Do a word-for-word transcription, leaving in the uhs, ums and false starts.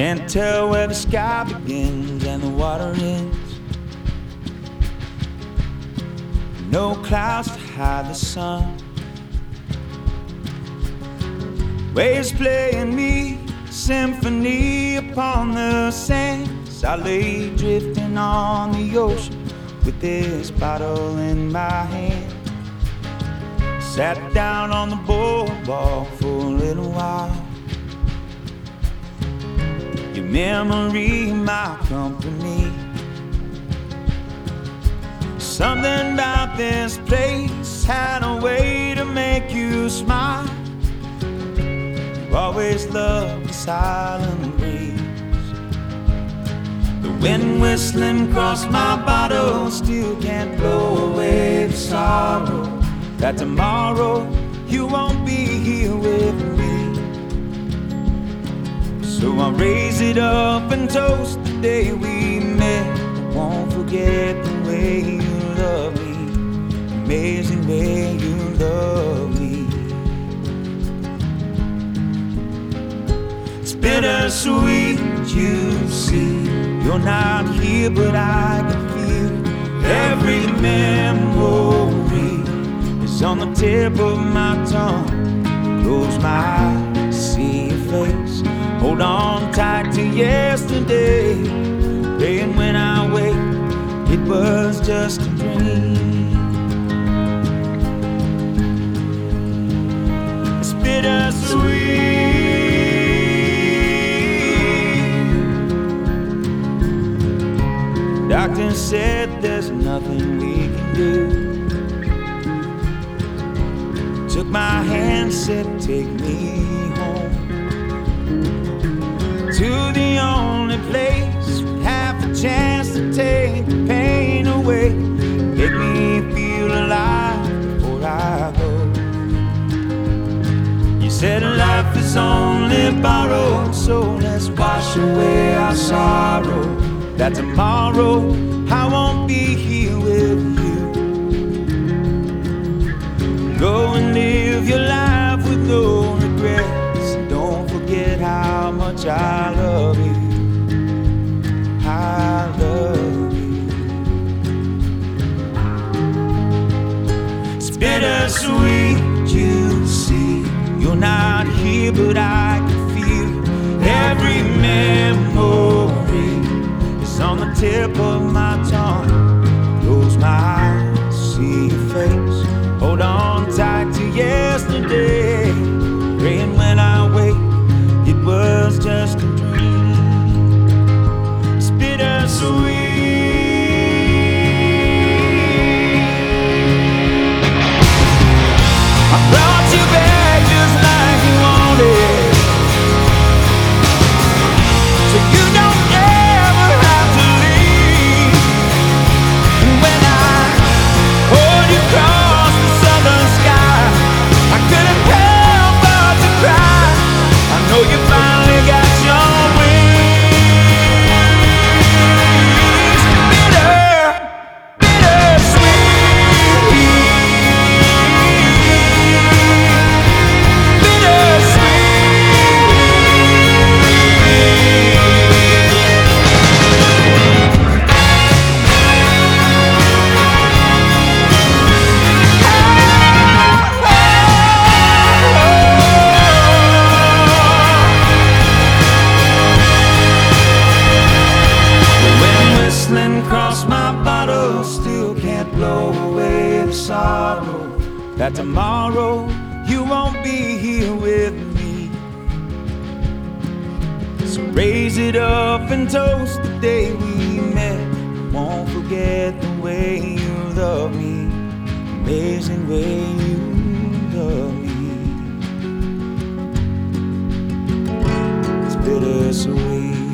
Can't tell where the sky begins and the water ends. No clouds to hide the sun. Waves playing me a symphony upon the sands. I lay drifting on the ocean with this bottle in my hand. Sat down on the boardwalk for a little while. Your memory, my company. Something about this place had a way to make you smile. You always loved the silent breeze. The wind whistling across my bottle still can't blow away the sorrow that tomorrow you won't be here with me. So I'll raise it up and toast the day we met. I won't forget the way you love me, amazing way you love me. It's bittersweet, you see. You're not here, but I can feel every memory is on the tip of my tongue. Close my eyes, see your face. Hold on tight to yesterday. Praying when I wake, it was just a dream. It's bittersweet. Doctor said there's nothing we can do. Took my hand, said take me home to the only place with half a chance to take the pain away. Make me feel alive before I go. You said life is only borrowed, so let's wash away our sorrow that tomorrow I won't be here with you. Go and live your life with no regrets. Don't forget how much I love you. I love you. It's bittersweet, you see. You're not here, but I can feel every memory is on the tip of my tongue. Close my eyes, see your face. Hold on tight to yesterday. Praying when I wake, it was just a dream. It's bittersweet. I brought you back just like you wanted, so you don't ever have to leave. And when I hold you across the southern sky, I couldn't help but to cry. I know you finally got your wings. Bitter, bittersweet. Across my bottle still can't blow away the sorrow that tomorrow you won't be here with me. So raise it up and toast the day we met. Won't forget the way you love me, amazing way you love me. It's bittersweet.